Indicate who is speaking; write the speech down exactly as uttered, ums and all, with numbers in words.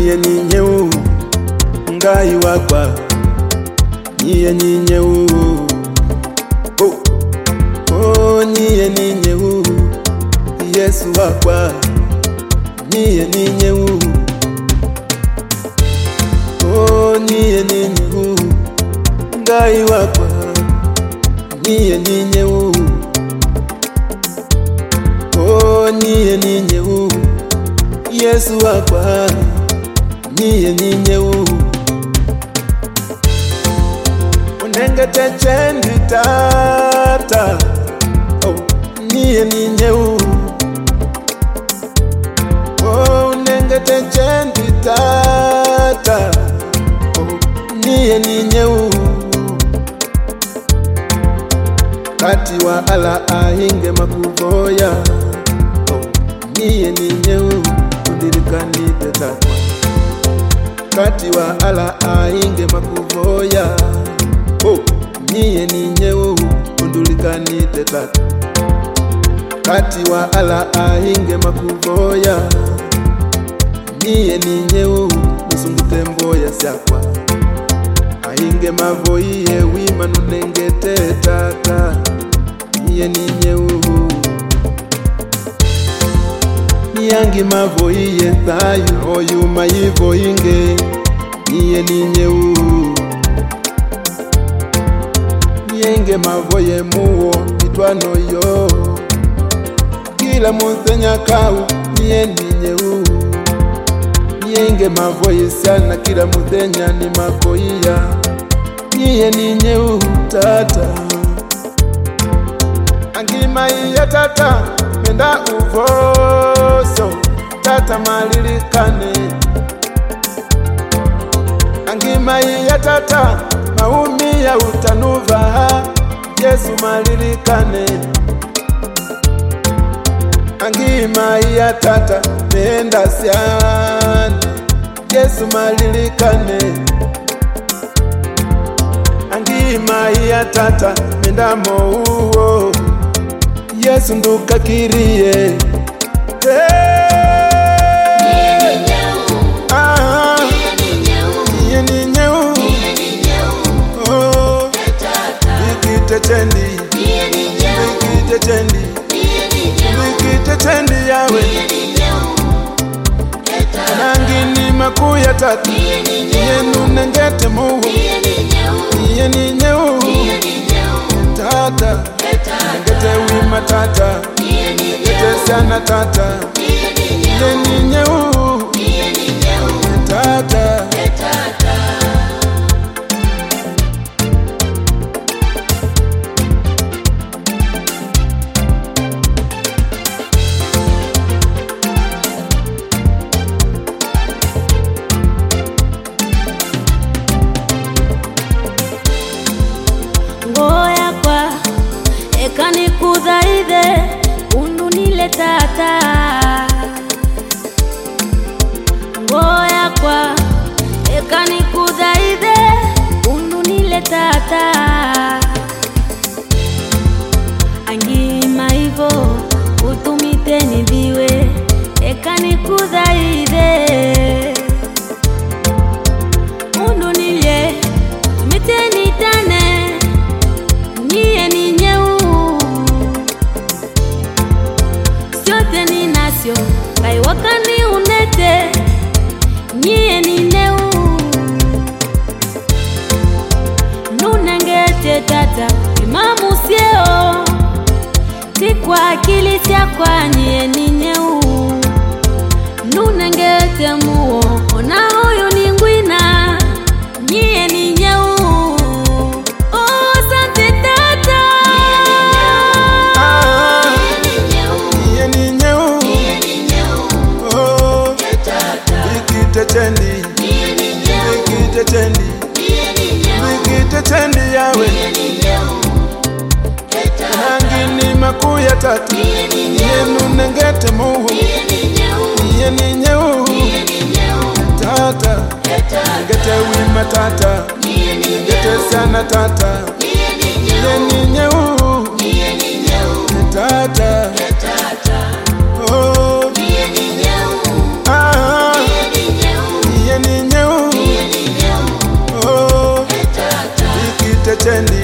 Speaker 1: niye ni nyeu ngai wakwa niye ni nyeu oh oh niye ni nyeu Yesu wakwa niye ni nyeu oh niye ni nyeu ngai wakwa niye ni nyeu oh niye ni nyeu Yesu wakwa niye ni nyeu unengete chendi tata oh niye ni nyeu oh unengete chendi tata oh niye ni nyeu kati wa ala ahinge makuvoya oh niye ni nyeu undirikani tata kati wa ala ahinge makuvoya oh niye ni nyeu undirikani tata kati wa ala ahinge makuvoya niye ni nyeu musungute mboya syakwa ahinge mavoiye wima nunengete tata niye ni nyeu niyangi mavoiye thayu oyuma yivo inge niye ni nyeu niyenge mavoye muwo mitwano yo kila muthenya kau niye ni nyeu niyenge mavoye sana kila muthenya ni makoia niye ni nyeu tata angima iya tata menda uvoso tata malilikane angima iya tata maumi ya utanuva Yesu malilikane angima iya tata menda siana Yesu malilikane angima iya tata menda mouo Yesu nduka kirie hey. Tendi, wiki tendi, wiki tendi yawe. Nangini makuya tatu, yenu nengete muhu. Niye ni nyeu, tata, nengete wima tata, nengete sana tata. Niye ni nyeu, tata.
Speaker 2: Ngoya kwa ekani kuzaide undunile tata Ngoya kwa ekani kuzaide undunile tata Angima hivo utumite nibiwe ekani kuzaide undunile tumite nitane niye ni nyeu siote ni nasio kai wakani unete niye ni nyeu nunengete tata imamu sieo tikwa akili syakwa niye ni nyeu nunengete muo ona huyu ni ngwina niye ni nyeu tendi, wiki tendi, wiki tendi yawe. Nangini makuya tatu, yenu nengete muhu. Niye ni nyeu, tata, nengete wima tata, nengete sana tata. Niye ni nyeu, tata. Oh, ah.
Speaker 1: chechendi